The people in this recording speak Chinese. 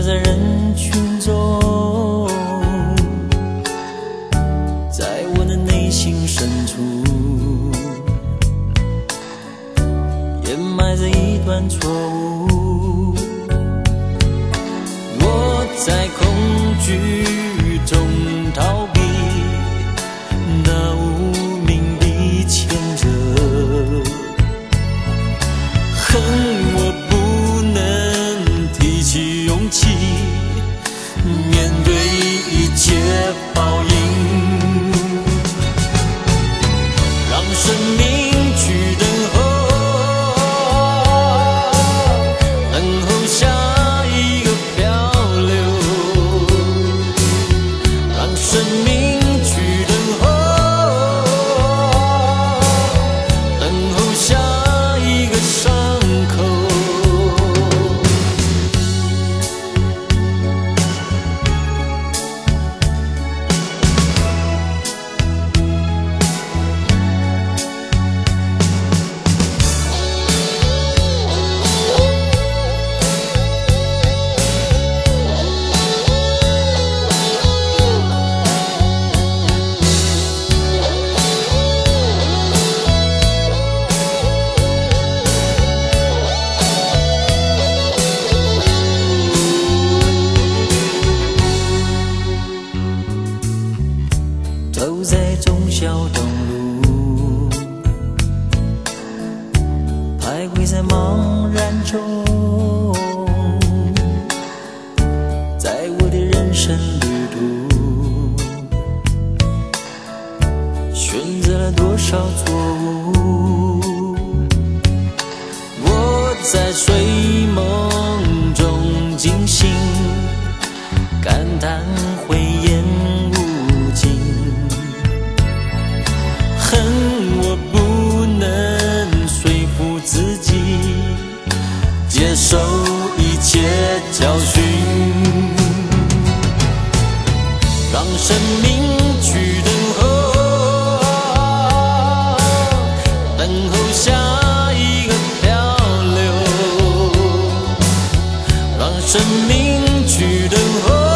在人群中，在我的内心深处，掩埋着一段错误。我在恐惧中逃避，那无名的牵着，恨我不能提起勇气，面对一切报应，让生命去等候，等候下一个漂流，让生命去等候，等候下一个伤口。走在忠孝东路，徘徊在茫然中，在我的人生旅途，选择了多少错误。我在睡梦中惊醒，感叹慧眼无尽，恨我不能说服自己接受一切教训，让生命去等候，等候下一个漂流，让生命去等候。